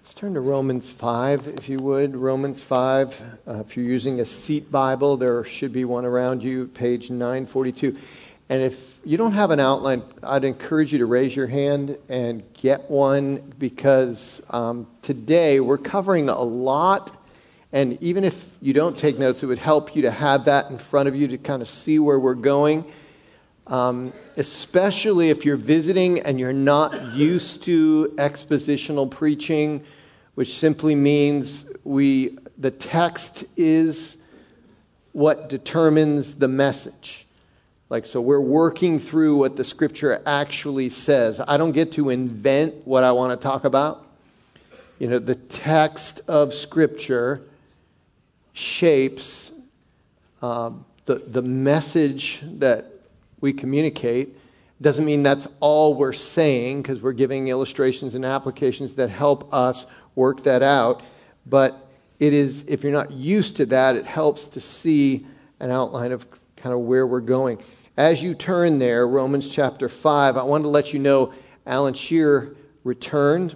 Let's turn to Romans 5, if you would. Romans 5. If you're using a seat Bible, there should be one around you, page 942. And if you don't have an outline, I'd encourage you to raise your hand and get one, because today we're covering a lot. And even if you don't take notes, it would help you to have that in front of you to kind of see where we're going. Especially if you're visiting and you're not used to expositional preaching, which simply means the text is what determines the message. So we're working through what the Scripture actually says. I don't get to invent what I want to talk about. The text of Scripture shapes the message that we communicate. Doesn't mean that's all we're saying, because we're giving illustrations and applications that help us work that out. But it is, if you're not used to that, it helps to see an outline of kind of where we're going. As you turn there, Romans chapter 5, I wanted to let you know Alan Shearer returned,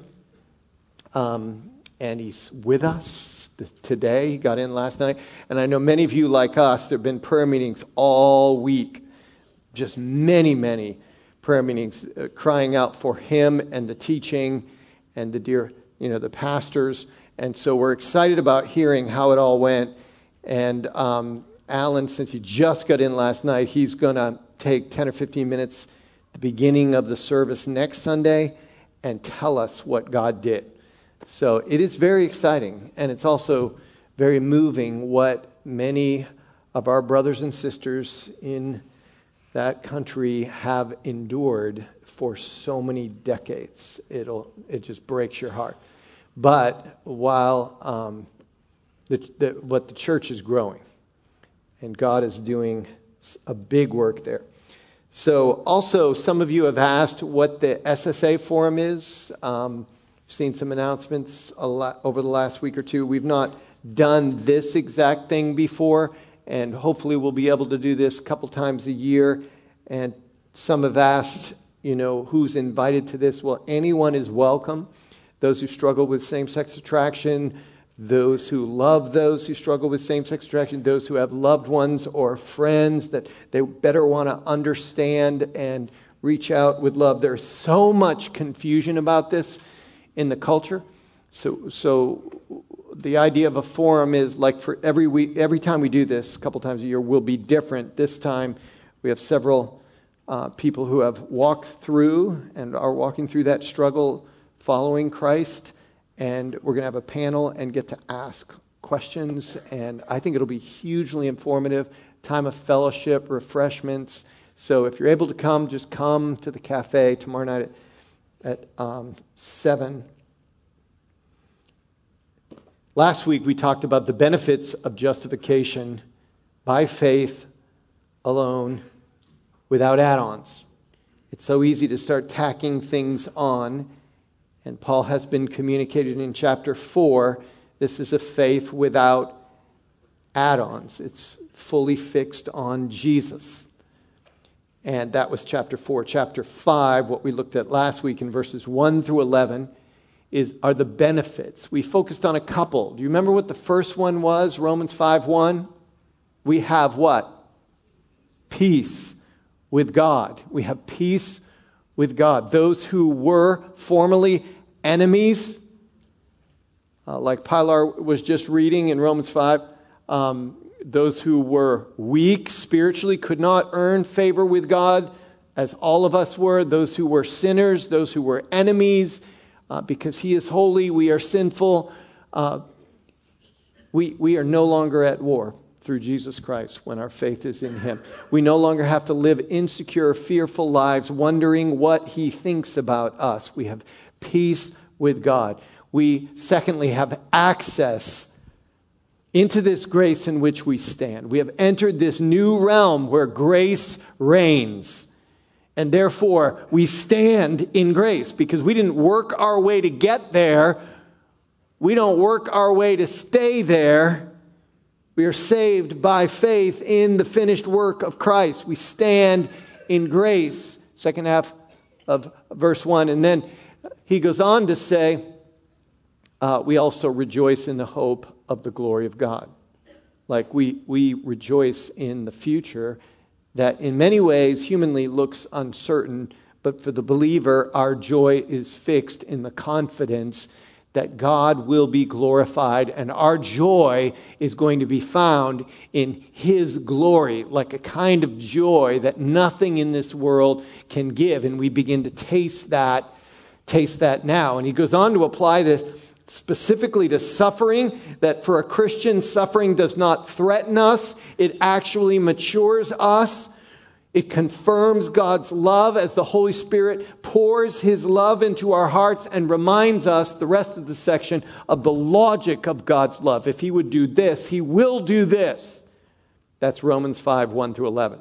and he's with us today. He got in last night. And I know many of you, like us, there have been prayer meetings all week. Just many, many prayer meetings, crying out for him and the teaching and the pastors. And so we're excited about hearing how it all went. And Alan, since he just got in last night, he's going to take 10 or 15 minutes at the beginning of the service next Sunday and tell us what God did. So it is very exciting, and it's also very moving what many of our brothers and sisters in that country have endured for so many decades. It just breaks your heart. But while what the church is growing, and God is doing a big work there. So also, some of you have asked what the SSA Forum is. Seen some announcements over the last week or two. We've not done this exact thing before, and hopefully we'll be able to do this a couple times a year. And some have asked, who's invited to this? Well, anyone is welcome. Those who struggle with same-sex attraction, those who love those who struggle with same-sex attraction, those who have loved ones or friends that they better want to understand and reach out with love. There's so much confusion about this in the culture. So the idea of a forum is like for every week, every time we do this, a couple times a year, will be different. This time we have several people who have walked through and are walking through that struggle following Christ. And we're going to have a panel and get to ask questions. And I think it'll be hugely informative. Time of fellowship, refreshments. So if you're able to come, just come to the cafe tomorrow night at 7. Last week we talked about the benefits of justification by faith alone without add-ons. It's so easy to start tacking things on. And Paul has been communicated in chapter 4. This is a faith without add-ons. It's fully fixed on Jesus. And that was chapter 4. Chapter 5, what we looked at last week in verses 1 through 11, are the benefits. We focused on a couple. Do you remember what the first one was? Romans 5:1. We have what? Peace with God. We have peace with God. Those who were formerly enemies, like Pilar was just reading in Romans 5, those who were weak spiritually, could not earn favor with God, as all of us were. Those who were sinners, those who were enemies, because He is holy, we are sinful. We are no longer at war through Jesus Christ when our faith is in Him. We no longer have to live insecure, fearful lives, wondering what He thinks about us. We have peace with God. We, secondly, have access into this grace in which we stand. We have entered this new realm where grace reigns. And therefore, we stand in grace because we didn't work our way to get there. We don't work our way to stay there. We are saved by faith in the finished work of Christ. We stand in grace. Second half of verse 1. And then he goes on to say, we also rejoice in the hope of the glory of God. Like we rejoice in the future that in many ways humanly looks uncertain, but for the believer, our joy is fixed in the confidence that God will be glorified, and our joy is going to be found in His glory, like a kind of joy that nothing in this world can give. And we begin to taste that now. And he goes on to apply this specifically to suffering, that for a Christian, suffering does not threaten us. It actually matures us. It confirms God's love as the Holy Spirit pours His love into our hearts and reminds us, the rest of the section, of the logic of God's love. If He would do this, He will do this. That's Romans 5, 1 through 11.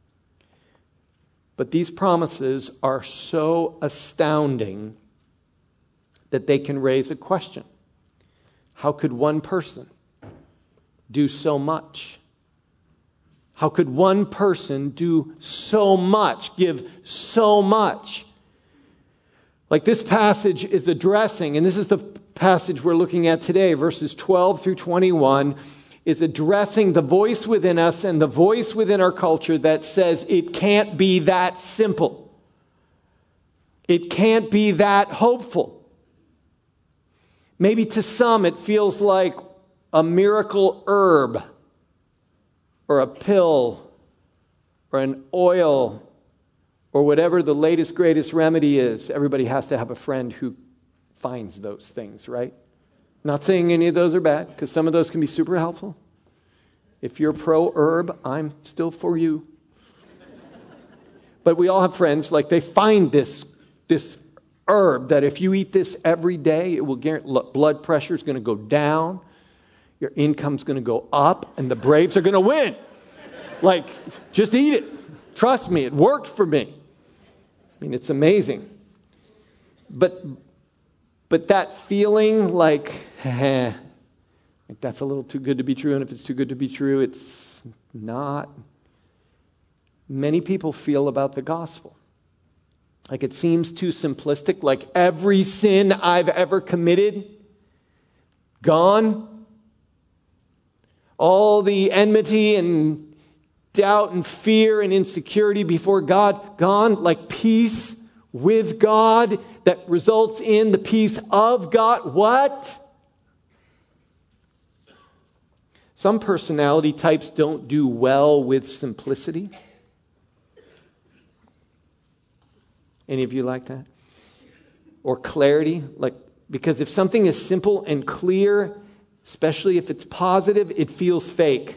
But these promises are so astounding that they can raise a question. How could one person do so much? How could one person do so much, give so much? Like this passage is addressing, and this is the passage we're looking at today, verses 12 through 21, is addressing the voice within us and the voice within our culture that says it can't be that simple. It can't be that hopeful. Maybe to some it feels like a miracle herb, or a pill, or an oil, or whatever the latest, greatest remedy is. Everybody has to have a friend who finds those things, right? Not saying any of those are bad, because some of those can be super helpful. If you're pro-herb, I'm still for you. But we all have friends, like they find this herb that if you eat this every day, it will guarantee blood pressure is going to go down. Your income's going to go up, and the Braves are going to win. Like, just eat it. Trust me, it worked for me. I mean, it's amazing. But that feeling like that's a little too good to be true, and if it's too good to be true, it's not. Many people feel about the gospel. Like it seems too simplistic, like every sin I've ever committed, gone. All the enmity and doubt and fear and insecurity before God, gone. Like peace with God that results in the peace of God. What? Some personality types don't do well with simplicity. Any of you like that? Or clarity? Like, because if something is simple and clear, especially if it's positive, it feels fake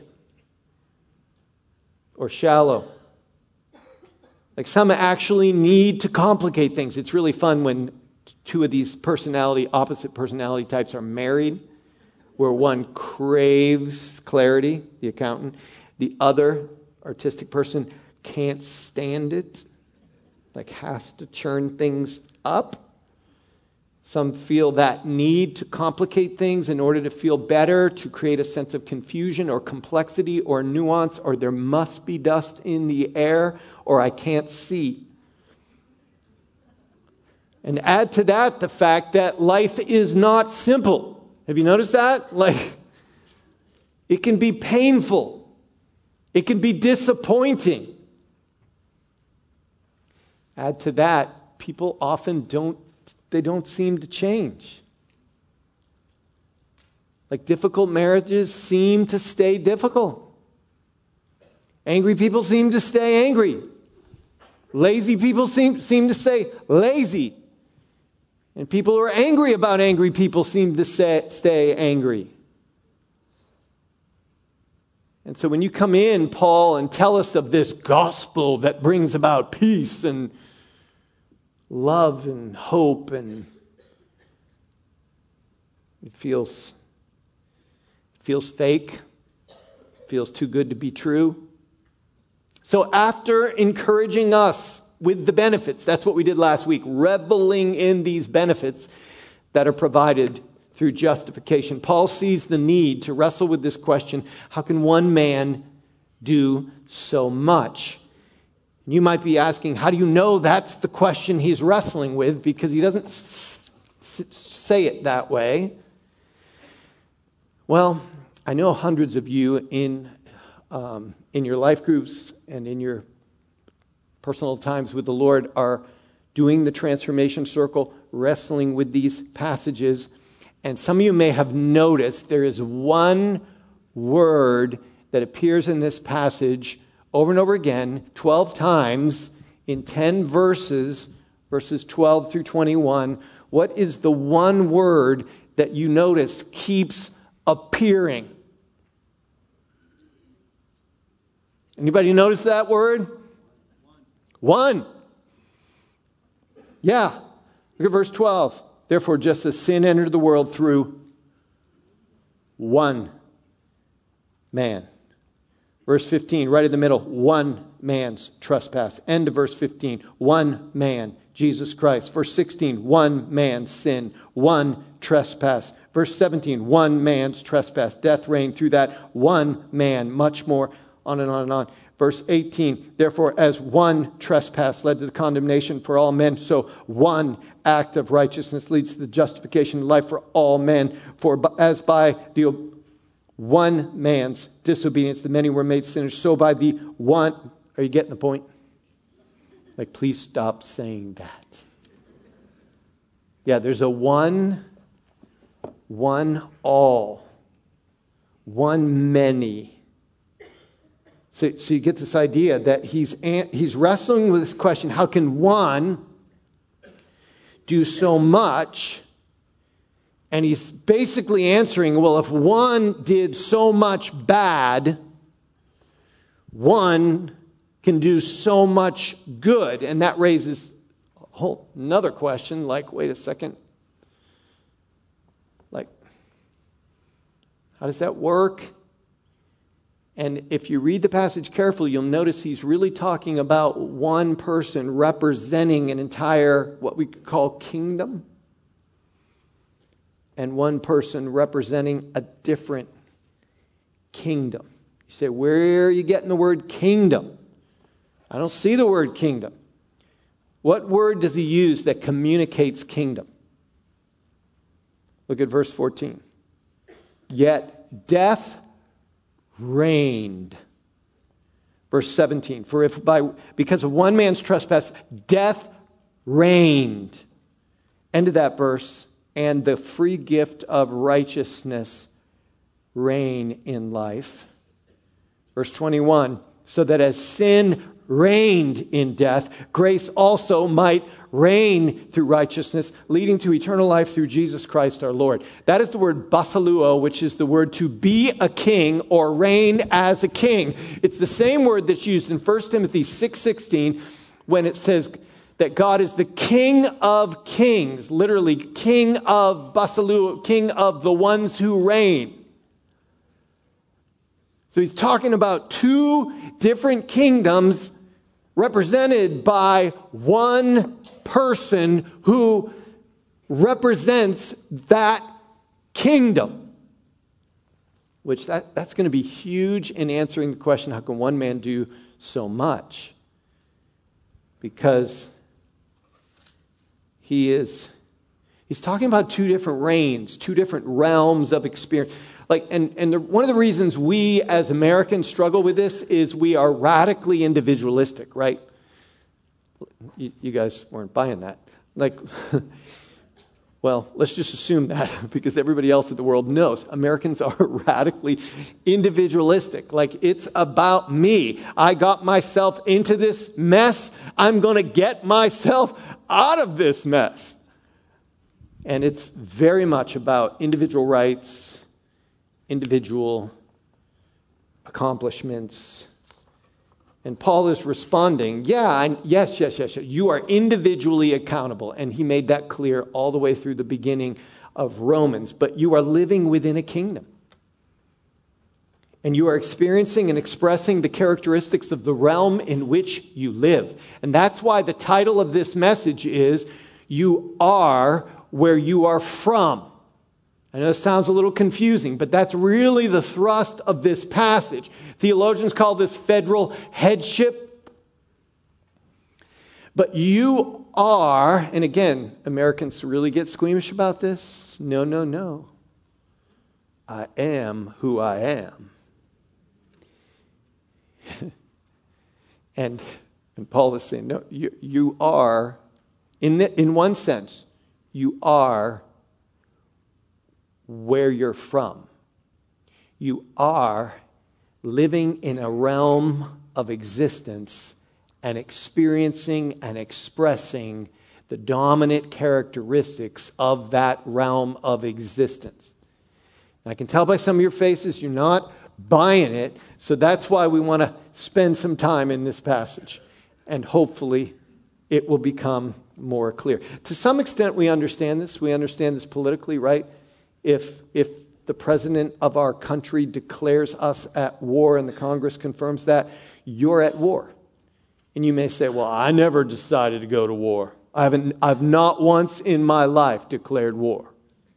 or shallow. Like some actually need to complicate things. It's really fun when two of these opposite personality types are married, where one craves clarity, the accountant, the other artistic person can't stand it, like has to churn things up. Some feel that need to complicate things in order to feel better, to create a sense of confusion or complexity or nuance, or there must be dust in the air, or I can't see. And add to that the fact that life is not simple. Have you noticed that? Like, it can be painful. It can be disappointing. Add to that, people often don't seem to change. Like difficult marriages seem to stay difficult. Angry people seem to stay angry. Lazy people seem to stay lazy. And people who are angry about angry people seem to stay angry. And so when you come in, Paul, and tell us of this gospel that brings about peace and love and hope, and it feels fake, feels too good to be true. So after encouraging us with the benefits, that's what we did last week, reveling in these benefits that are provided through justification, Paul sees the need to wrestle with this question: how can one man do so much? You might be asking, how do you know that's the question he's wrestling with? Because he doesn't say it that way. Well, I know hundreds of you in your life groups and in your personal times with the Lord are doing the transformation circle, wrestling with these passages. And some of you may have noticed there is one word that appears in this passage over and over again, 12 times in 10 verses, verses 12 through 21. What is the one word that you notice keeps appearing? Anybody notice that word? One. Yeah. Look at verse 12. Therefore, just as sin entered the world through one man. Verse 15, right in the middle, one man's trespass. End of verse 15, one man, Jesus Christ. Verse 16, one man's sin, one trespass. Verse 17, one man's trespass. Death reigned through that one man, much more, on and on and on. Verse 18, therefore, as one trespass led to the condemnation for all men, so one act of righteousness leads to the justification of life for all men. For as by the one man's disobedience the many were made sinners, so by the one... Are you getting the point? Like, please stop saying that. Yeah, there's a one all, one many. So you get this idea that he's wrestling with this question, how can one do so much? And he's basically answering, well, if one did so much bad, one can do so much good. And that raises a whole another question, like, wait a second. Like, how does that work? And if you read the passage carefully, you'll notice he's really talking about one person representing an entire, what we could call kingdom, and one person representing a different kingdom. You say, where are you getting the word kingdom? I don't see the word kingdom. What word does he use that communicates kingdom? Look at verse 14. Yet death reigned. Verse 17. For if because of one man's trespass, death reigned. End of that verse. And the free gift of righteousness reign in life. Verse 21. So that as sin reigned in death, grace also might reign through righteousness, leading to eternal life through Jesus Christ our Lord. That is the word basiluo, which is the word to be a king or reign as a king. It's the same word that's used in 1 Timothy 6:16 when it says that God is the King of kings, literally King of basiluo, King of the ones who reign. So he's talking about two different kingdoms represented by one person who represents that kingdom. Which that's going to be huge in answering the question, how can one man do so much? Because he's talking about two different reigns, two different realms of experience. One of the reasons we as Americans struggle with this is we are radically individualistic, right? You guys weren't buying that. Well, let's just assume that because everybody else in the world knows. Americans are radically individualistic. Like, it's about me. I got myself into this mess. I'm going to get myself out of this mess. And it's very much about individual rights, individual accomplishments. And Paul is responding, yes, you are individually accountable. And he made that clear all the way through the beginning of Romans. But you are living within a kingdom. And you are experiencing and expressing the characteristics of the realm in which you live. And that's why the title of this message is, You Are Where You Are From. I know it sounds a little confusing, but that's really the thrust of this passage. Theologians call this federal headship. But you are, and again, Americans really get squeamish about this. No. I am who I am. And Paul is saying, no, you are, in one sense, you are where you're from. You are living in a realm of existence and experiencing and expressing the dominant characteristics of that realm of existence. And I can tell by some of your faces you're not buying it, so that's why we want to spend some time in this passage. And hopefully it will become more clear. To some extent we understand this. We understand this politically, right? If the president of our country declares us at war and the Congress confirms that, you're at war. And you may say, well, I never decided to go to war. I've not once in my life declared war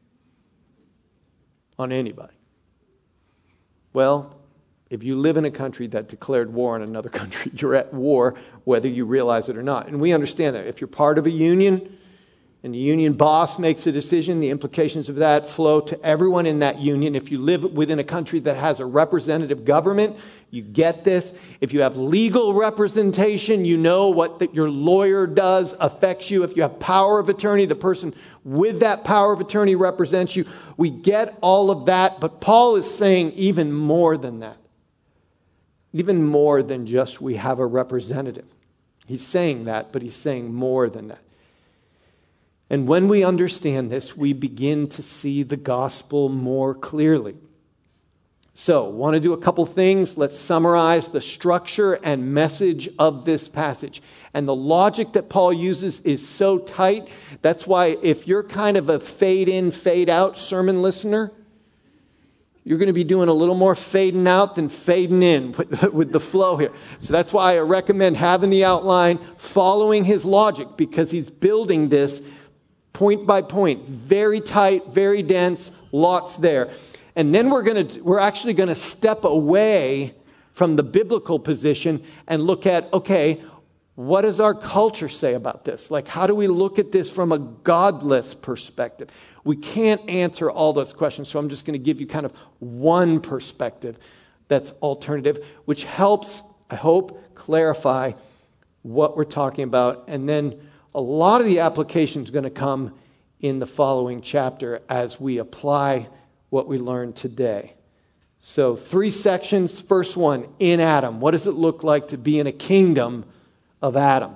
on anybody. Well, if you live in a country that declared war on another country, you're at war whether you realize it or not. And we understand that. If you're part of a union and the union boss makes a decision, the implications of that flow to everyone in that union. If you live within a country that has a representative government, you get this. If you have legal representation, you know what your lawyer does affects you. If you have power of attorney, the person with that power of attorney represents you. We get all of that, but Paul is saying even more than that. Even more than just we have a representative. He's saying that, but he's saying more than that. And when we understand this, we begin to see the gospel more clearly. So, want to do a couple things. Let's summarize the structure and message of this passage. And the logic that Paul uses is so tight. That's why if you're kind of a fade in, fade out sermon listener, you're going to be doing a little more fading out than fading in with the flow here. So that's why I recommend having the outline, following his logic, because he's building this point by point. It's very tight, very dense, lots there. And then we're actually going to step away from the biblical position and look at, okay, what does our culture say about this? Like, how do we look at this from a godless perspective? We can't answer all those questions, so I'm just going to give you kind of one perspective that's alternative, which helps, I hope, clarify what we're talking about. And then a lot of the application is going to come in the following chapter as we apply what we learned today. So 3 sections. First one, in Adam. What does it look like to be in a kingdom of Adam?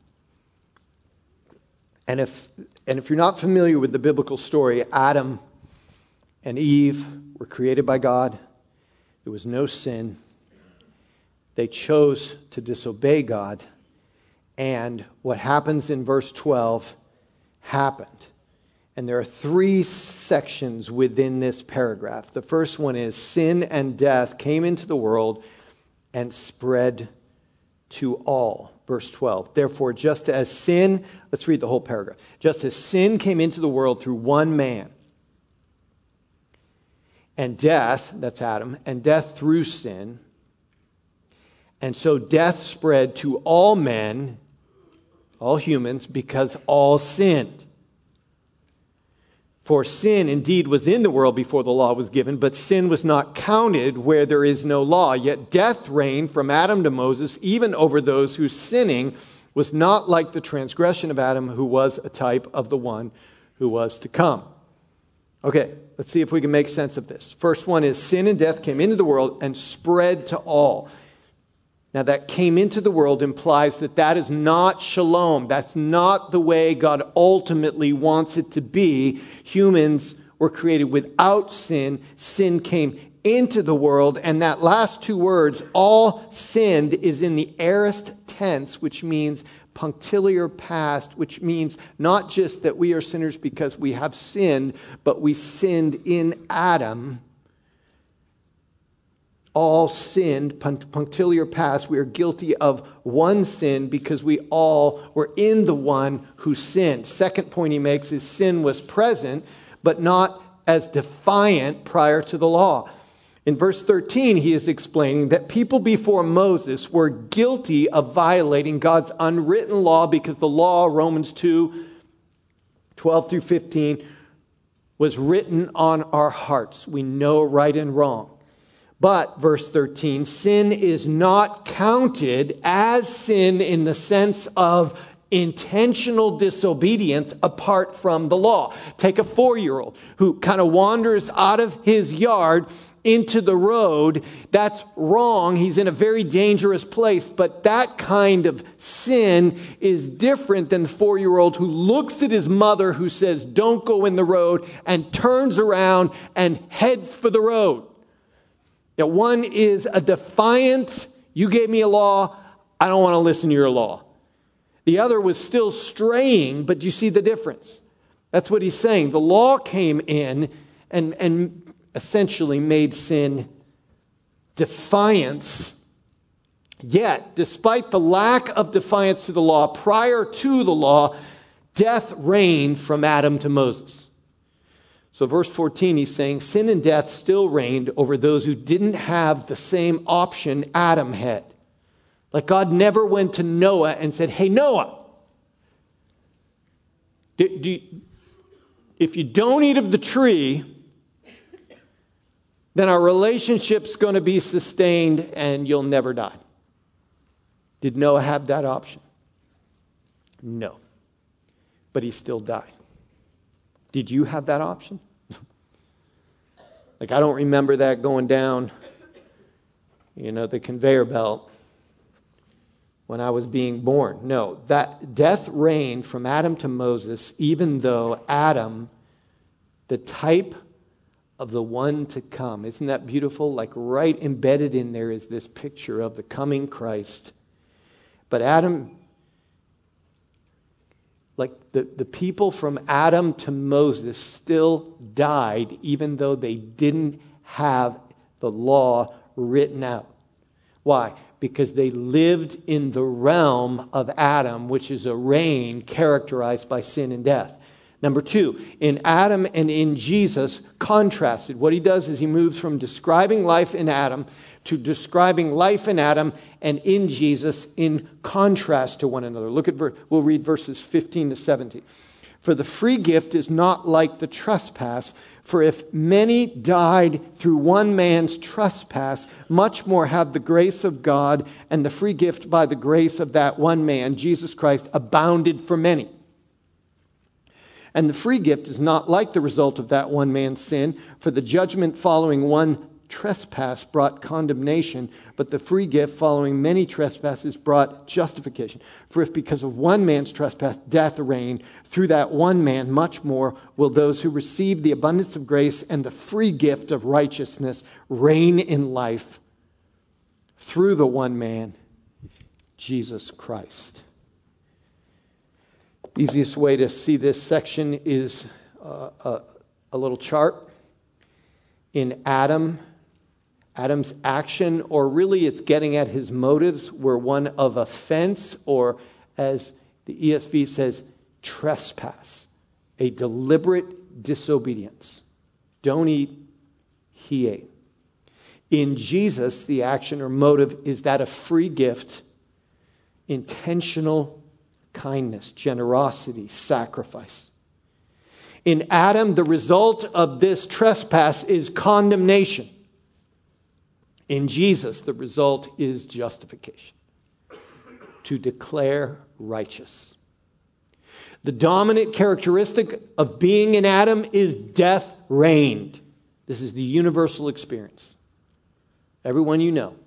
And if you're not familiar with the biblical story, Adam and Eve were created by God. There was no sin. They chose to disobey God. And what happens in verse 12 happened. And there are 3 sections within this paragraph. The first one is sin and death came into the world and spread to all. Verse 12. Therefore, just as sin, let's read the whole paragraph. Just as sin came into the world through one man, and death, that's Adam, and death through sin, and so death spread to all men, all humans, because all sinned. For sin indeed was in the world before the law was given, but sin was not counted where there is no law. Yet death reigned from Adam to Moses, even over those whose sinning was not like the transgression of Adam, who was a type of the one who was to come. Okay, let's see if we can make sense of this. First one is sin and death came into the world and spread to all. Now, that came into the world implies that is not shalom. That's not the way God ultimately wants it to be. Humans were created without sin. Sin came into the world. And that last 2 words, all sinned, is in the aorist tense, which means punctiliar past, which means not just that we are sinners because we have sinned, but we sinned in Adam. All sinned, punctiliar past. We are guilty of one sin because we all were in the one who sinned. Second point he makes is sin was present, but not as defiant prior to the law. In verse 13, he is explaining that people before Moses were guilty of violating God's unwritten law because the law, Romans 2, 12 through 15, was written on our hearts. We know right and wrong. But, verse 13, sin is not counted as sin in the sense of intentional disobedience apart from the law. Take a 4-year-old who kind of wanders out of his yard into the road. That's wrong. He's in a very dangerous place. But that kind of sin is different than the 4-year-old who looks at his mother who says, don't go in the road, and turns around and heads for the road. Now, one is a defiant, you gave me a law, I don't want to listen to your law. The other was still straying, but you see the difference. That's what he's saying. The law came in and essentially made sin defiance. Yet, despite the lack of defiance to the law, prior to the law, death reigned from Adam to Moses. So verse 14, he's saying sin and death still reigned over those who didn't have the same option Adam had. Like God never went to Noah and said, hey, Noah, if you don't eat of the tree, then our relationship's going to be sustained and you'll never die. Did Noah have that option? No. But he still died. Did you have that option? Like, I don't remember that going down, the conveyor belt when I was being born. No, that death reigned from Adam to Moses, even though Adam, the type of the one to come. Isn't that beautiful? Like right embedded in there is this picture of the coming Christ. But Adam, like the people from Adam to Moses still died, even though they didn't have the law written out. Why? Because they lived in the realm of Adam, which is a reign characterized by sin and death. Number 2, in Adam and in Jesus, contrasted. What he does is he moves from describing life in Adam to describing life in Adam and in Jesus in contrast to one another. We'll read verses 15 to 17. For the free gift is not like the trespass. For if many died through one man's trespass, much more have the grace of God and the free gift by the grace of that one man, Jesus Christ, abounded for many. And the free gift is not like the result of that one man's sin, for the judgment following one trespass brought condemnation, but the free gift following many trespasses brought justification. For if because of one man's trespass death reigned, through that one man much more will those who receive the abundance of grace and the free gift of righteousness reign in life through the one man, Jesus Christ. Easiest way to see this section is a little chart. In Adam's action, or really it's getting at his motives, were one of offense, or as the ESV says, trespass, a deliberate disobedience. Don't eat, he ate. In Jesus, the action or motive is that of free gift, intentional kindness, generosity, sacrifice. In Adam, the result of this trespass is condemnation. In Jesus, the result is justification, to declare righteous. The dominant characteristic of being in Adam is death reigned. This is the universal experience. Everyone you know,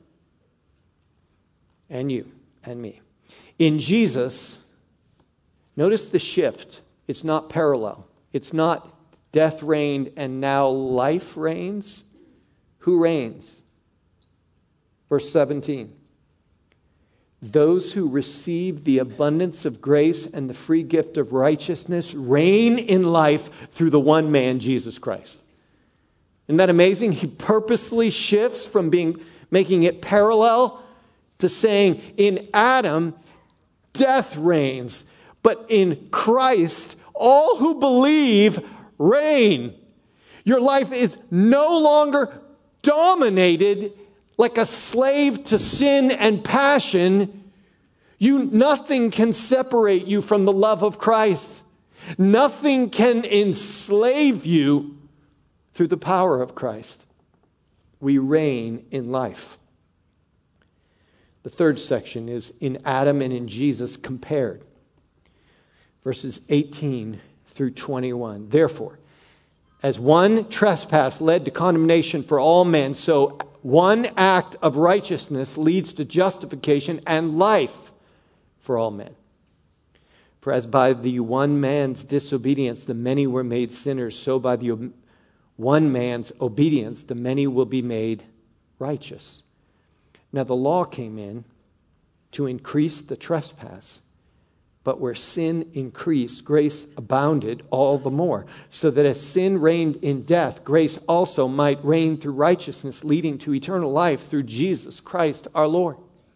and you, and me. In Jesus, notice the shift. It's not parallel. It's not death reigned and now life reigns. Who reigns? Verse 17. Those who receive the abundance of grace and the free gift of righteousness reign in life through the one man, Jesus Christ. Isn't that amazing? He purposely shifts from making it parallel to saying in Adam, death reigns. But in Christ, all who believe reign. Your life is no longer dominated like a slave to sin and passion. Nothing can separate you from the love of Christ. Nothing can enslave you through the power of Christ. We reign in life. The third section is in Adam and in Jesus compared. Verses 18 through 21. Therefore, as one trespass led to condemnation for all men, so one act of righteousness leads to justification and life for all men. For as by the one man's disobedience the many were made sinners, so by the one man's obedience the many will be made righteous. Now the law came in to increase the trespass, but where sin increased, grace abounded all the more, so that as sin reigned in death, grace also might reign through righteousness, leading to eternal life through Jesus Christ our Lord.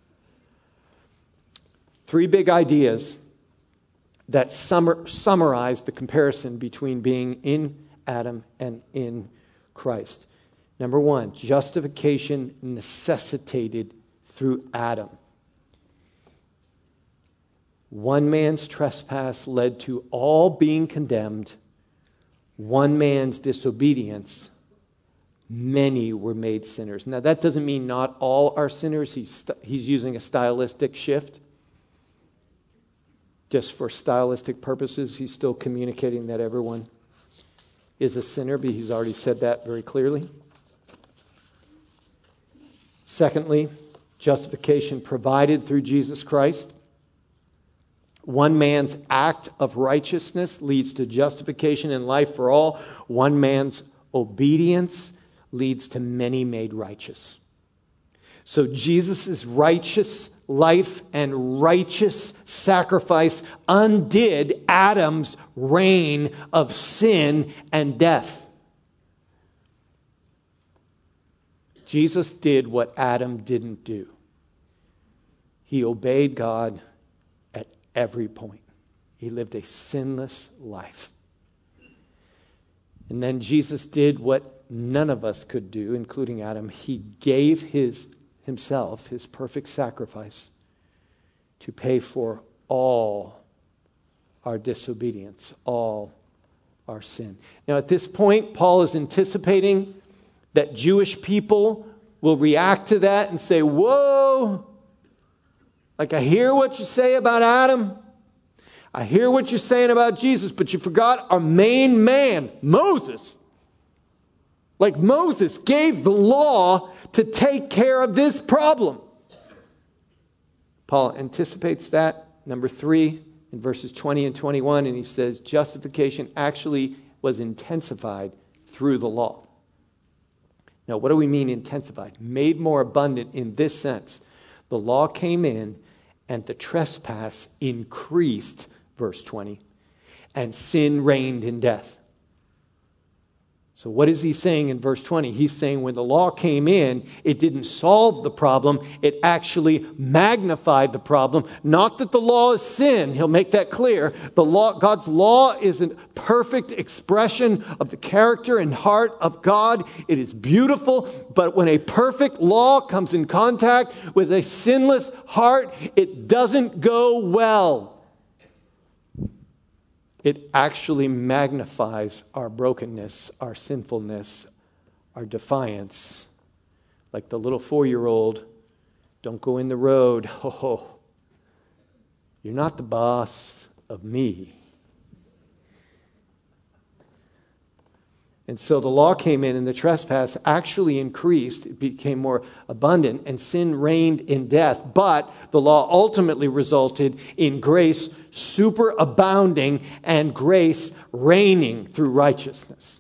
Three big ideas that summarize the comparison between being in Adam and in Christ. Number one, justification necessitated through Adam. One man's trespass led to all being condemned. One man's disobedience, many were made sinners. Now that doesn't mean not all are sinners. He's using a stylistic shift. Just for stylistic purposes, he's still communicating that everyone is a sinner, but he's already said that very clearly. Secondly, justification provided through Jesus Christ. One man's act of righteousness leads to justification and life for all. One man's obedience leads to many made righteous. So Jesus' righteous life and righteous sacrifice undid Adam's reign of sin and death. Jesus did what Adam didn't do. He obeyed God at every point. He lived a sinless life. And then Jesus did what none of us could do, including Adam. He gave himself, his perfect sacrifice, to pay for all our disobedience, all our sin. Now at this point, Paul is anticipating that Jewish people will react to that and say, whoa, like I hear what you say about Adam. I hear what you're saying about Jesus, but you forgot our main man, Moses. Like Moses gave the law to take care of this problem. Paul anticipates that. Number 3, in verses 20 and 21, and he says justification actually was intensified through the law. Now, what do we mean intensified? Made more abundant in this sense. The law came in and the trespass increased, verse 20, and sin reigned in death. So what is he saying in verse 20? He's saying when the law came in, it didn't solve the problem. It actually magnified the problem. Not that the law is sin. He'll make that clear. God's law is a perfect expression of the character and heart of God. It is beautiful. But when a perfect law comes in contact with a sinless heart, it doesn't go well. It actually magnifies our brokenness, our sinfulness, our defiance. Like the little 4-year-old, don't go in the road. Oh, you're not the boss of me. And so the law came in and the trespass actually increased. It became more abundant and sin reigned in death. But the law ultimately resulted in grace superabounding and grace reigning through righteousness.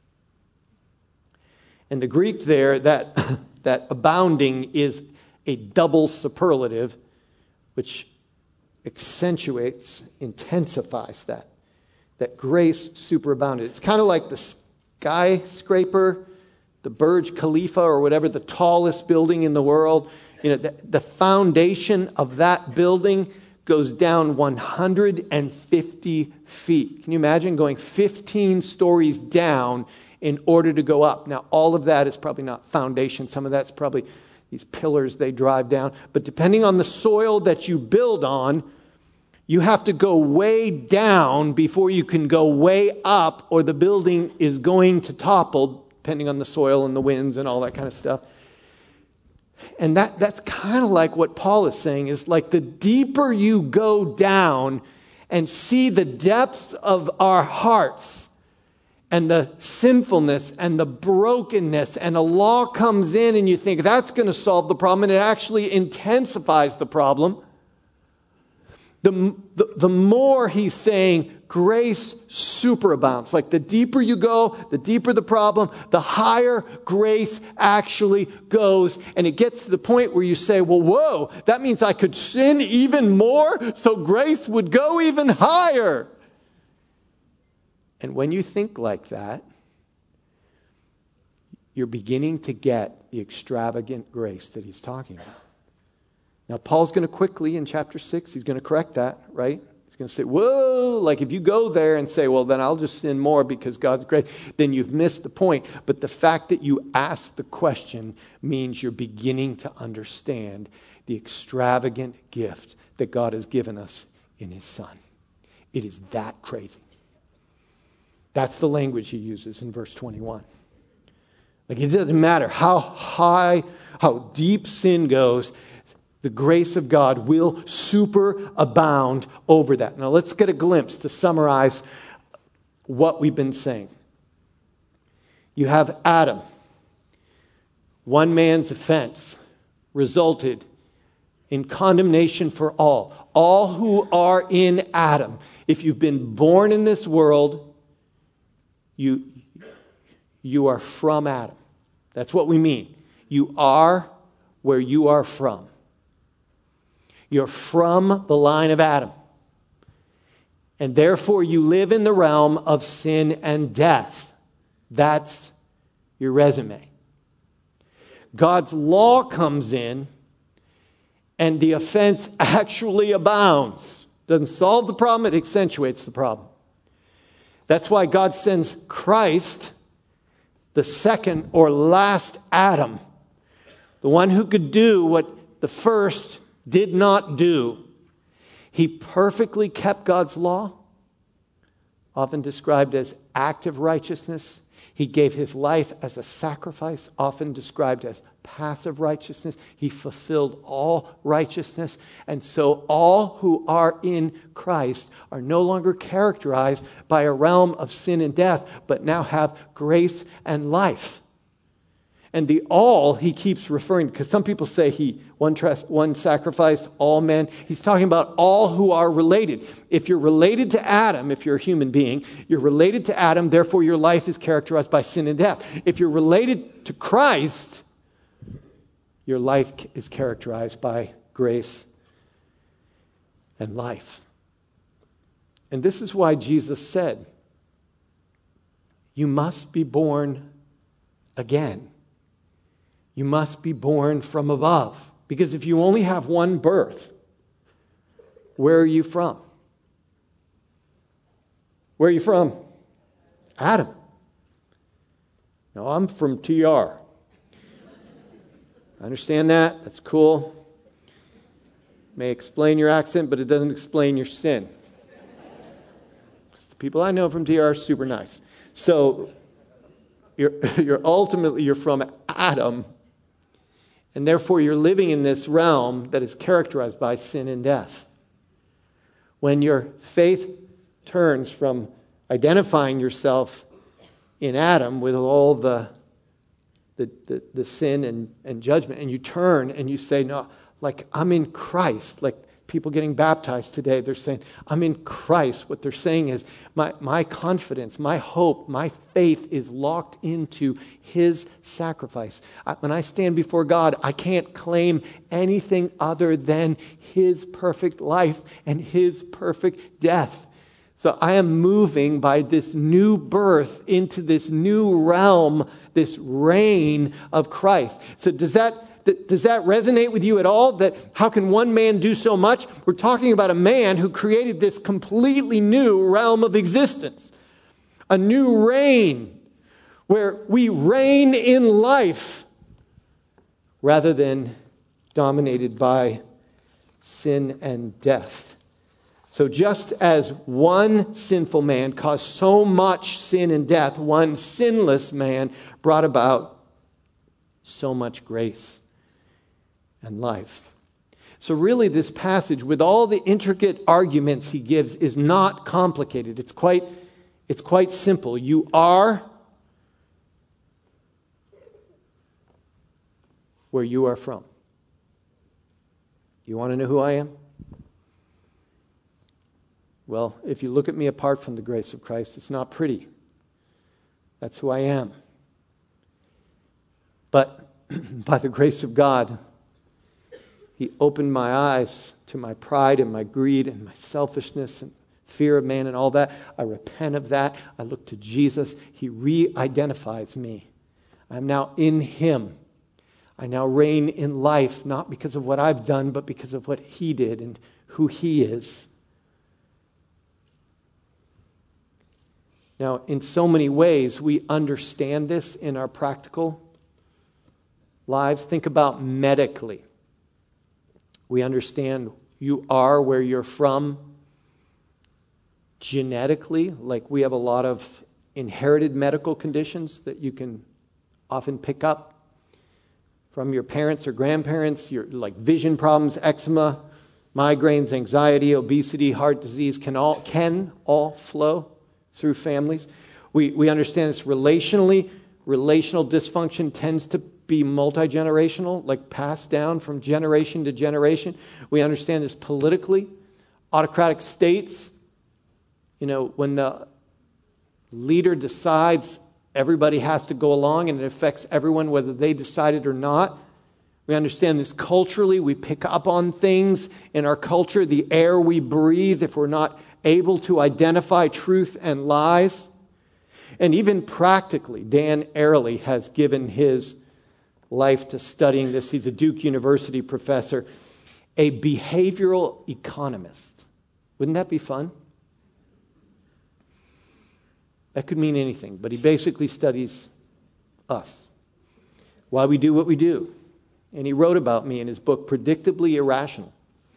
And the Greek there, that abounding is a double superlative, which accentuates, intensifies that grace superabounded. It's kind of like the skyscraper, the Burj Khalifa or whatever, the tallest building in the world. You know, the foundation of that building goes down 150 feet. Can you imagine going 15 stories down in order to go up? Now, all of that is probably not foundation. Some of that's probably these pillars they drive down. But depending on the soil that you build on, You have to go way down before you can go way up, or the building is going to topple, depending on the soil and the winds and all that kind of stuff. And that's kind of like what Paul is saying, is like the deeper you go down and see the depths of our hearts and the sinfulness and the brokenness, and a law comes in and you think that's going to solve the problem, and it actually intensifies the problem. The more he's saying grace superabounds. Like the deeper you go, the deeper the problem, the higher grace actually goes. And it gets to the point where you say, well, whoa, that means I could sin even more, so grace would go even higher. And when you think like that, you're beginning to get the extravagant grace that he's talking about. Now, Paul's going to quickly, in chapter 6, he's going to correct that, right? He's going to say, whoa, like if you go there and say, well, then I'll just sin more because God's great, then you've missed the point. But the fact that you ask the question means you're beginning to understand the extravagant gift that God has given us in his Son. It is that crazy. That's the language he uses in verse 21. Like it doesn't matter how high, how deep sin goes, the grace of God will superabound over that. Now let's get a glimpse to summarize what we've been saying. You have Adam. One man's offense resulted in condemnation for all. All who are in Adam. If you've been born in this world, you are from Adam. That's what we mean. You are where you are from. You're from the line of Adam. And therefore you live in the realm of sin and death. That's your resume. God's law comes in and the offense actually abounds. Doesn't solve the problem, it accentuates the problem. That's why God sends Christ, the second or last Adam, the one who could do what the first did not do. He perfectly kept God's law, often described as active righteousness. He gave his life as a sacrifice, often described as passive righteousness. He fulfilled all righteousness. And so all who are in Christ are no longer characterized by a realm of sin and death, but now have grace and life. And the all he keeps referring, because some people say one sacrifice, all men. He's talking about all who are related. If you're related to Adam, if you're a human being, you're related to Adam, therefore your life is characterized by sin and death. If you're related to Christ, your life is characterized by grace and life. And this is why Jesus said, you must be born again. You must be born from above. Because if you only have one birth, where are you from? Where are you from? Adam. No, I'm from TR. I understand that. That's cool. May explain your accent, but it doesn't explain your sin. The people I know from TR are super nice. So you're ultimately from Adam. And therefore, you're living in this realm that is characterized by sin and death. When your faith turns from identifying yourself in Adam with all the sin and judgment, and you turn and you say, no, like I'm in Christ, like people getting baptized today, they're saying, I'm in Christ. What they're saying is, my confidence, my hope, my faith is locked into his sacrifice. When I stand before God, I can't claim anything other than his perfect life and his perfect death. So I am moving by this new birth into this new realm, this reign of Christ. So does that resonate with you at all? That how can one man do so much? We're talking about a man who created this completely new realm of existence. A new reign where we reign in life rather than dominated by sin and death. So just as one sinful man caused so much sin and death, one sinless man brought about so much grace and life. So really this passage, with all the intricate arguments he gives, is not complicated. It's quite simple. You are where you are from. You want to know who I am? Well, if you look at me apart from the grace of Christ, it's not pretty. That's who I am. But by the grace of God, He opened my eyes to my pride and my greed and my selfishness and fear of man and all that. I repent of that. I look to Jesus. He re-identifies me. I'm now in Him. I now reign in life, not because of what I've done, but because of what He did and who He is. Now, in so many ways, we understand this in our practical lives. Think about medically. We understand you are where you're from genetically, like we have a lot of inherited medical conditions that you can often pick up from your parents or grandparents, your like vision problems, eczema, migraines, anxiety, obesity, heart disease can all flow through families. We understand this relationally. Relational dysfunction tends to be multi-generational, like passed down from generation to generation. We understand this politically. Autocratic states, when the leader decides, everybody has to go along and it affects everyone whether they decide it or not. We understand this culturally. We pick up on things in our culture, the air we breathe, if we're not able to identify truth and lies. And even practically, Dan Ariely has given his life to studying this. He's a Duke University professor, a behavioral economist. Wouldn't that be fun? That could mean anything, but he basically studies us, why we do what we do. And he wrote about me in his book, Predictably Irrational.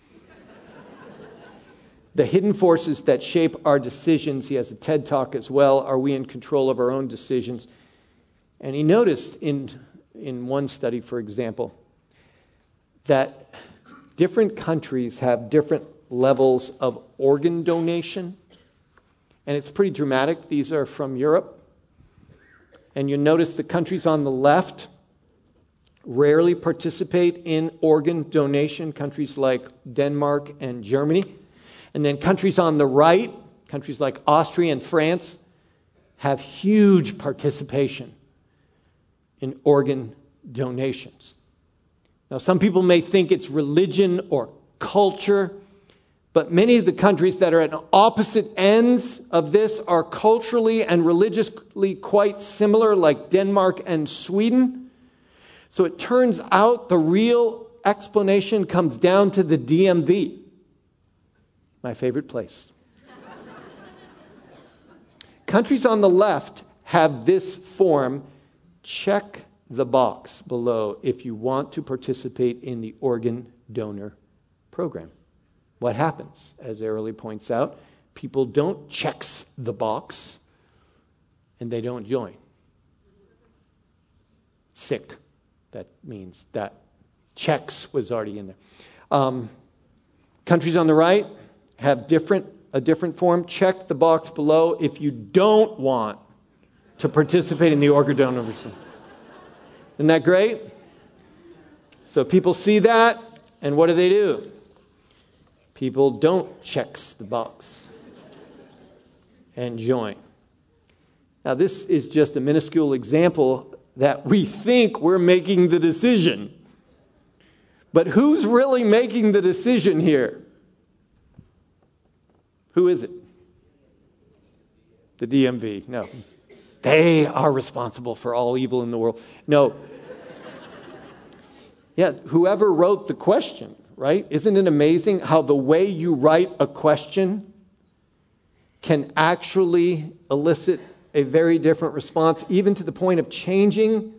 The hidden forces that shape our decisions. He has a TED Talk as well. Are we in control of our own decisions? And he noticed in one study, for example, that different countries have different levels of organ donation. And it's pretty dramatic. These are from Europe. And you notice the countries on the left rarely participate in organ donation, countries like Denmark and Germany. And then countries on the right, countries like Austria and France, have huge participation in organ donations. Now, some people may think it's religion or culture, but many of the countries that are at opposite ends of this are culturally and religiously quite similar, like Denmark and Sweden. So it turns out the real explanation comes down to the DMV, my favorite place. Countries on the left have this form. Check the box below if you want to participate in the organ donor program. What happens? As Ariely points out, people don't check the box and they don't join. Sick. That means that checks was already in there. Countries on the right have a different form. Check the box below if you don't want to participate in the organ donor program. Isn't that great? So people see that, and what do? People don't check the box and join. Now, this is just a minuscule example that we think we're making the decision. But who's really making the decision here? Who is it? The DMV. No. They are responsible for all evil in the world. No. Yeah, whoever wrote the question, right? Isn't it amazing how the way you write a question can actually elicit a very different response, even to the point of changing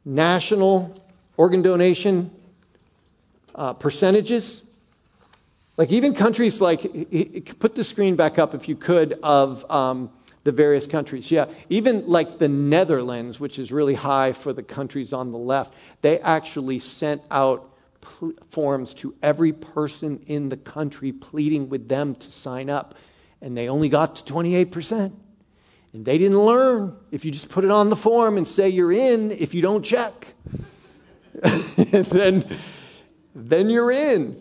national organ donation percentages? Like even countries like, put the screen back up if you could, of the various countries. Yeah, even like the Netherlands, which is really high for the countries on the left, they actually sent out forms to every person in the country pleading with them to sign up. And they only got to 28%. And they didn't learn if you just put it on the form and say you're in, if you don't check, then you're in.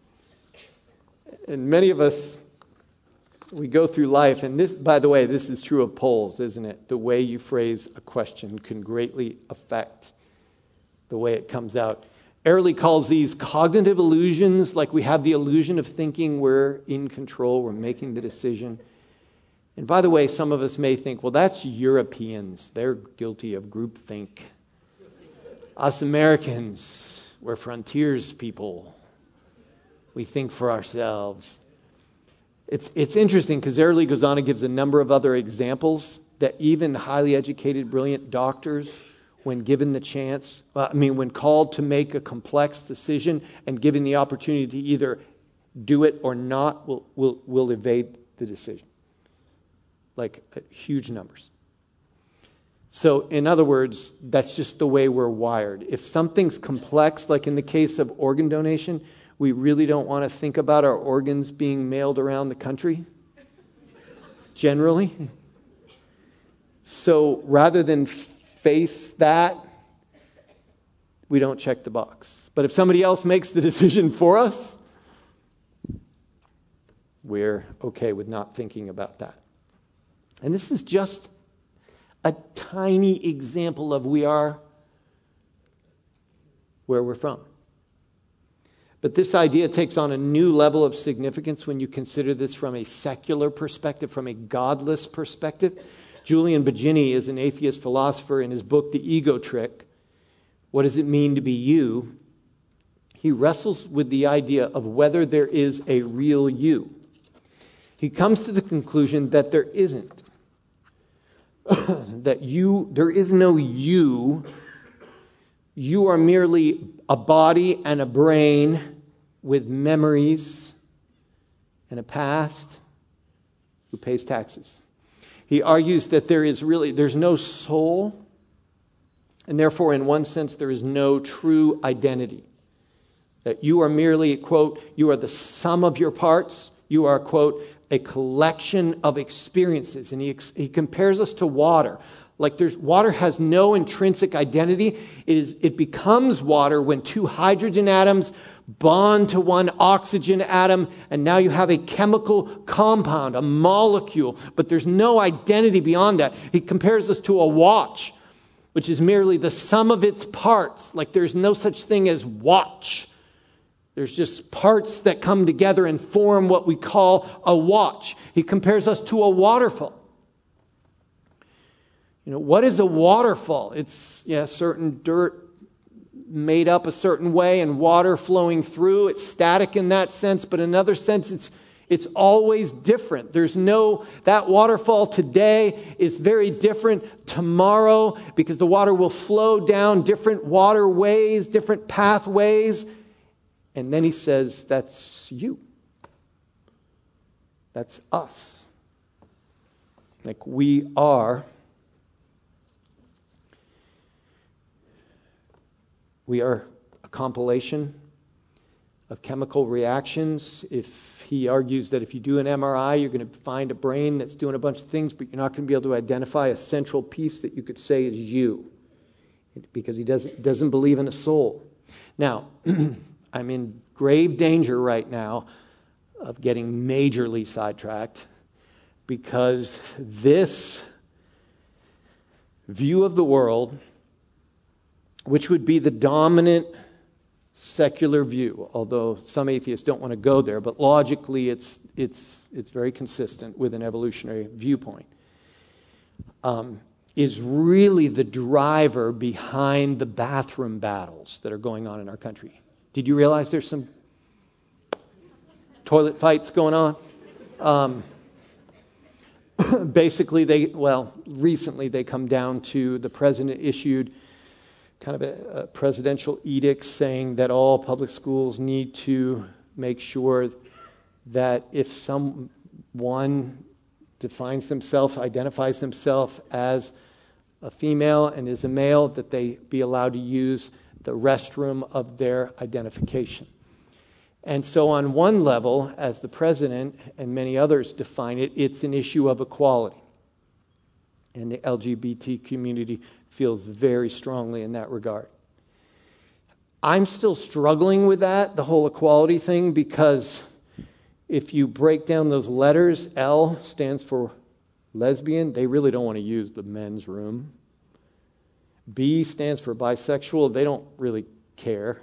And many of us, we go through life, and this, by the way, this is true of polls, isn't it? The way you phrase a question can greatly affect the way it comes out. Early calls these cognitive illusions, like we have the illusion of thinking we're in control, we're making the decision. And by the way, some of us may think, well, that's Europeans. They're guilty of groupthink. Us Americans, we're frontiers people. We think for ourselves. It's interesting because Early goes on and gives a number of other examples that even highly educated, brilliant doctors, when given the chance, when called to make a complex decision and given the opportunity to either do it or not, will evade the decision. Like huge numbers. So in other words, that's just the way we're wired. If something's complex, like in the case of organ donation, we really don't want to think about our organs being mailed around the country, generally. So rather than face that, we don't check the box. But if somebody else makes the decision for us, we're okay with not thinking about that. And this is just a tiny example of we are where we're from. But this idea takes on a new level of significance when you consider this from a secular perspective, from a godless perspective. Julian Baggini is an atheist philosopher. In his book, The Ego Trick, What Does It Mean to Be You? He wrestles with the idea of whether there is a real you. He comes to the conclusion that there isn't. There is no you. You are merely a body and a brain with memories and a past who pays taxes. He argues that there's no soul, and therefore, in one sense, there is no true identity. That you are merely, quote, you are the sum of your parts. You are, quote, a collection of experiences. And he compares us to water. Like water has no intrinsic identity. It becomes water when two hydrogen atoms bond to one oxygen atom, and now you have a chemical compound, a molecule, but there's no identity beyond that. He compares us to a watch, which is merely the sum of its parts. Like there's no such thing as watch. There's just parts that come together and form what we call a watch. He compares us to a waterfall. What is a waterfall? It's certain dirt made up a certain way and water flowing through. It's static in that sense, but in another sense, it's always different. That waterfall today is very different tomorrow because the water will flow down different waterways, different pathways. And then he says, that's you. That's us. Like we are a compilation of chemical reactions. If he argues that if you do an MRI, you're going to find a brain that's doing a bunch of things, but you're not going to be able to identify a central piece that you could say is you, because he doesn't believe in a soul. Now, I'm in grave danger right now of getting majorly sidetracked because this view of the world, which would be the dominant secular view, although some atheists don't want to go there, but logically it's very consistent with an evolutionary viewpoint, is really the driver behind the bathroom battles that are going on in our country. Did you realize there's some toilet fights going on? Basically, recently they come down to the president issued kind of a presidential edict saying that all public schools need to make sure that if someone identifies themselves as a female and is a male, that they be allowed to use the restroom of their identification. And so on one level, as the president and many others define it, it's an issue of equality. And the LGBT community feels very strongly in that regard. I'm still struggling with that, the whole equality thing, because if you break down those letters, L stands for lesbian. They really don't want to use the men's room. B stands for bisexual. They don't really care.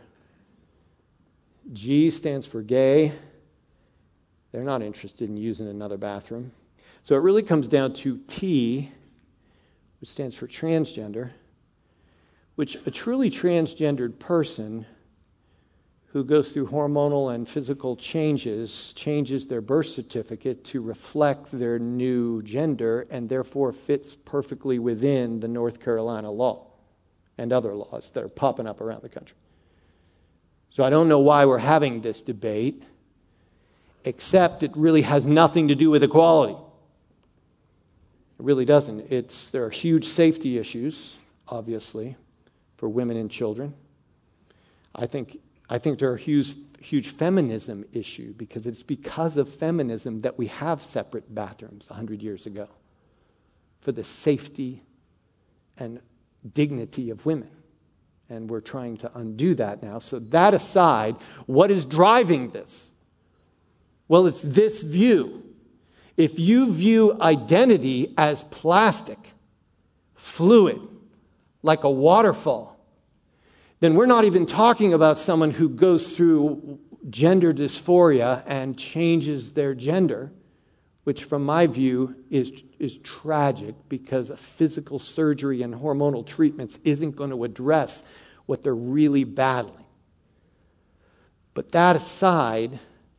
G stands for gay. They're not interested in using another bathroom. So it really comes down to T, which stands for transgender, which a truly transgendered person who goes through hormonal and physical changes their birth certificate to reflect their new gender, and therefore fits perfectly within the North Carolina law and other laws that are popping up around the country. So I don't know why we're having this debate, except it really has nothing to do with equality. It really doesn't. There are huge safety issues, obviously, for women and children. I think there are huge feminism issue, because it's because of feminism that we have separate bathrooms 100 years ago for the safety and dignity of women. And we're trying to undo that now. So that aside, what is driving this? Well, it's this view. If you view identity as plastic, fluid, like a waterfall, then we're not even talking about someone who goes through gender dysphoria and changes their gender, which from my view is tragic, because a physical surgery and hormonal treatments isn't going to address what they're really battling. But that aside,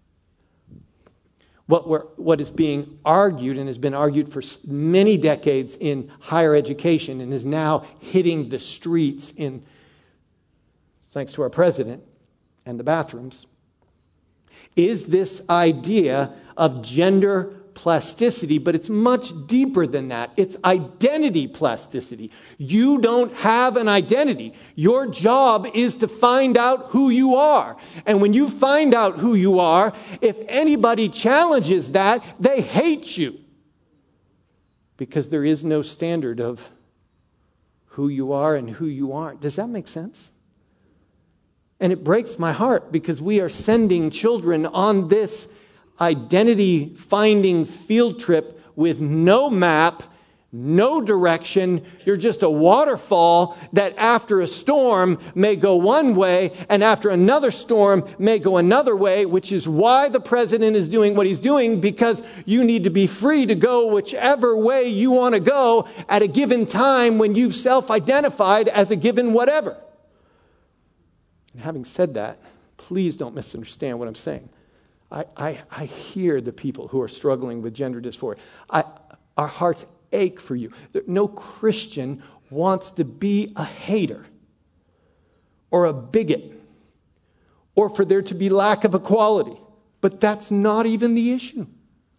what is being argued and has been argued for many decades in higher education and is now hitting the streets thanks to our president and the bathrooms, is this idea of gender plasticity, but it's much deeper than that. It's identity plasticity. You don't have an identity. Your job is to find out who you are. And when you find out who you are, if anybody challenges that, they hate you. Because there is no standard of who you are and who you aren't. Does that make sense? And it breaks my heart, because we are sending children on this identity-finding field trip with no map, no direction. You're just a waterfall that after a storm may go one way, and after another storm may go another way, which is why the president is doing what he's doing, because you need to be free to go whichever way you want to go at a given time when you've self-identified as a given whatever. And having said that, please don't misunderstand what I'm saying. I hear the people who are struggling with gender dysphoria. Our hearts ache for you. No Christian wants to be a hater or a bigot or for there to be lack of equality. But that's not even the issue.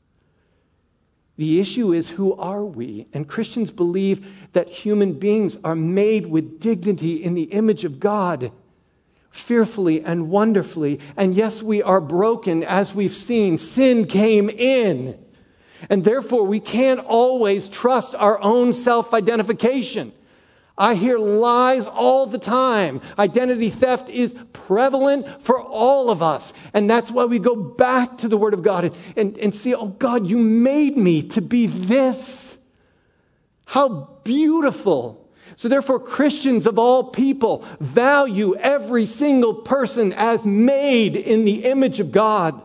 The issue is, who are we? And Christians believe that human beings are made with dignity in the image of God, fearfully and wonderfully. And yes, we are broken, as we've seen. Sin came in. And therefore, we can't always trust our own self-identification. I hear lies all the time. Identity theft is prevalent for all of us. And that's why we go back to the Word of God and see, oh God, you made me to be this. How beautiful. So therefore, Christians of all people value every single person as made in the image of God.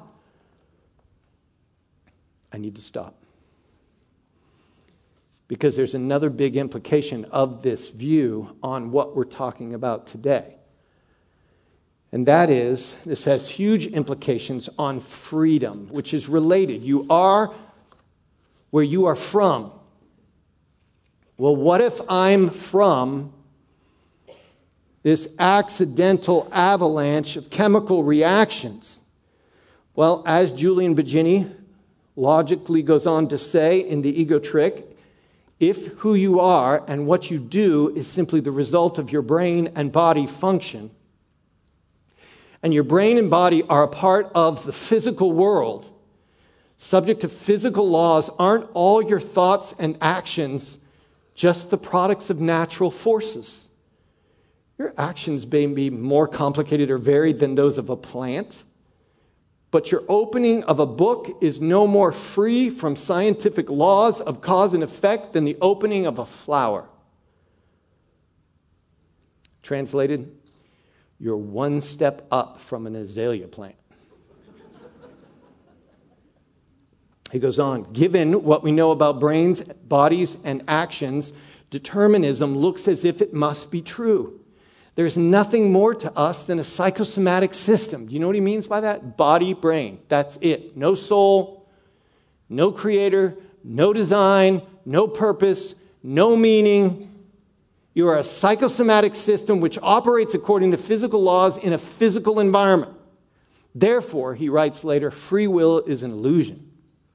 I need to stop. Because there's another big implication of this view on what we're talking about today. And that is, this has huge implications on freedom, which is related. You are where you are from. Well, what if I'm from this accidental avalanche of chemical reactions? Well, as Julian Baggini logically goes on to say in The Ego Trick, if who you are and what you do is simply the result of your brain and body function, and your brain and body are a part of the physical world, subject to physical laws, aren't all your thoughts and actions just the products of natural forces? Your actions may be more complicated or varied than those of a plant, but your opening of a book is no more free from scientific laws of cause and effect than the opening of a flower. Translated, you're one step up from an azalea plant. He goes on, given what we know about brains, bodies, and actions, determinism looks as if it must be true. There's nothing more to us than a psychosomatic system. Do you know what he means by that? Body, brain. That's it. No soul, no creator, no design, no purpose, no meaning. You are a psychosomatic system which operates according to physical laws in a physical environment. Therefore, he writes later, free will is an illusion.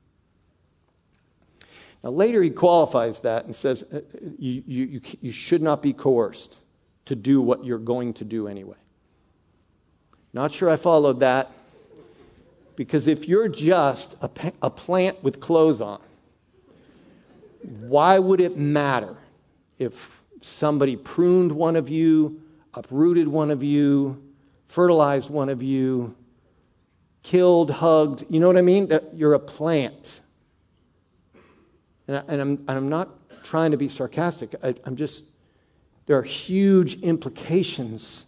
Now, later he qualifies that and says you should not be coerced to do what you're going to do anyway. Not sure I followed that, because if you're just a plant with clothes on, why would it matter if somebody pruned one of you, uprooted one of you, fertilized one of you, killed, hugged? You know what I mean? That you're a plant. And I'm not trying to be sarcastic. There are huge implications.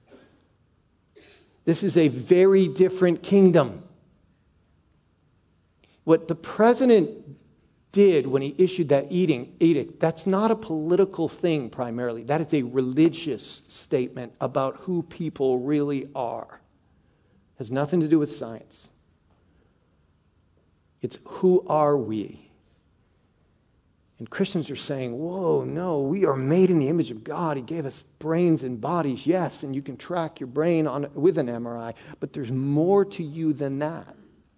This is a very different kingdom. What the president did when he issued that edict, that's not a political thing primarily. That is a religious statement about who people really are. It has nothing to do with science. It's who are we? And Christians are saying, whoa, no, we are made in the image of God. He gave us brains and bodies, yes, and you can track your brain with an MRI, but there's more to you than that.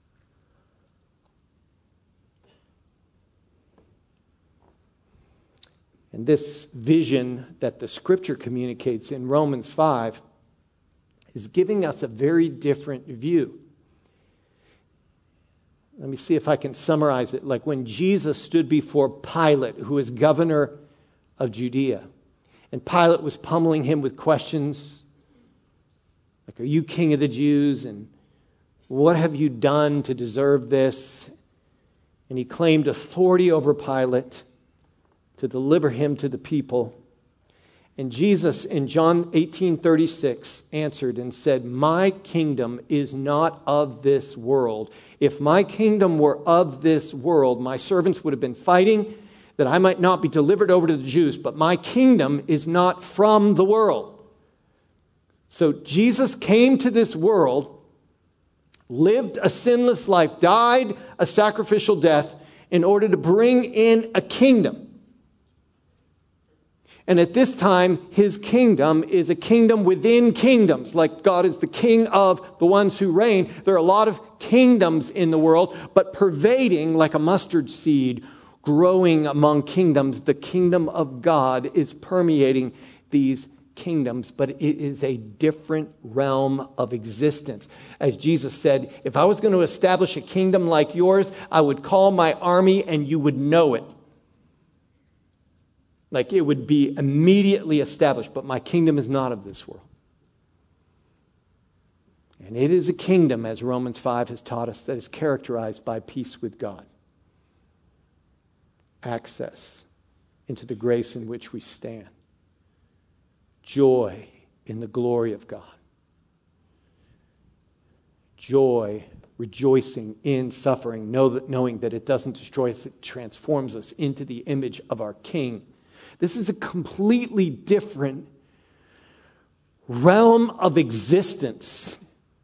And this vision that the Scripture communicates in Romans 5 is giving us a very different view. Let me see if I can summarize it. Like when Jesus stood before Pilate, who is governor of Judea, and Pilate was pummeling him with questions like, are you king of the Jews? And what have you done to deserve this? And he claimed authority over Pilate to deliver him to the people. And Jesus in John 18:36 answered and said, my kingdom is not of this world. If my kingdom were of this world, my servants would have been fighting that I might not be delivered over to the Jews. But my kingdom is not from the world. So Jesus came to this world, lived a sinless life, died a sacrificial death in order to bring in a kingdom. And at this time, his kingdom is a kingdom within kingdoms. Like God is the king of the ones who reign. There are a lot of kingdoms in the world, but pervading like a mustard seed, growing among kingdoms, the kingdom of God is permeating these kingdoms, but it is a different realm of existence. As Jesus said, if I was going to establish a kingdom like yours, I would call my army and you would know it. Like it would be immediately established, but my kingdom is not of this world. And it is a kingdom, as Romans 5 has taught us, that is characterized by peace with God. Access into the grace in which we stand. Joy in the glory of God. Joy, rejoicing in suffering, knowing that it doesn't destroy us, it transforms us into the image of our King. This is a completely different realm of existence.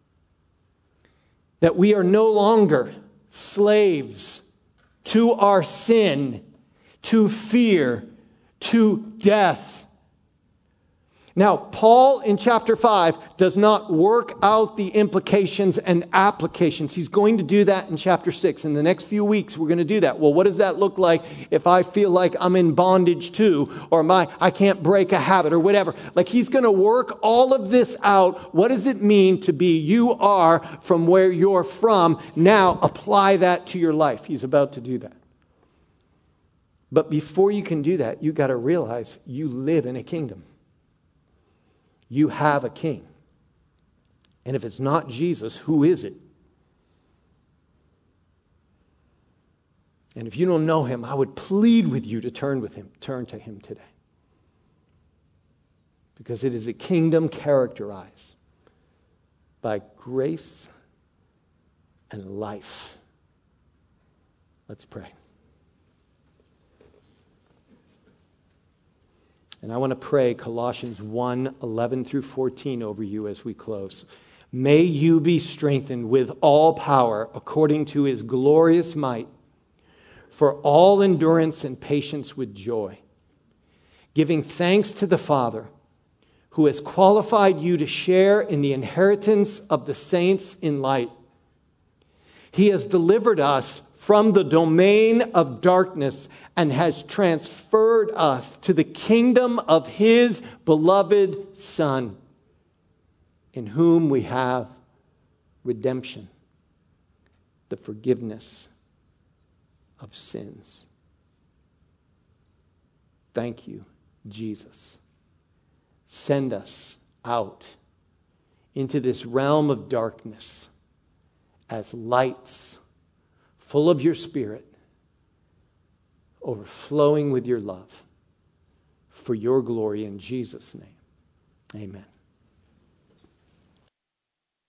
That we are no longer slaves to our sin, to fear, to death. Now, Paul in chapter 5 does not work out the implications and applications. He's going to do that in chapter 6. In the next few weeks, we're going to do that. Well, what does that look like if I feel like I'm in bondage too, or I can't break a habit or whatever? Like, he's going to work all of this out. What does it mean to be you are from where you're from? Now, apply that to your life. He's about to do that. But before you can do that, you got to realize you live in a kingdom. You have a king. And if it's not Jesus, who is it? And if you don't know him, I would plead with you to turn to him today. Because it is a kingdom characterized by grace and life. Let's pray. And I want to pray Colossians 1:11 through 14 over you as we close. May you be strengthened with all power according to his glorious might, for all endurance and patience with joy, giving thanks to the Father who has qualified you to share in the inheritance of the saints in light. He has delivered us from the domain of darkness and has transferred us to the kingdom of his beloved Son, in whom we have redemption, the forgiveness of sins. Thank you, Jesus. Send us out into this realm of darkness as lights full of your Spirit, overflowing with your love, for your glory in Jesus' name. Amen.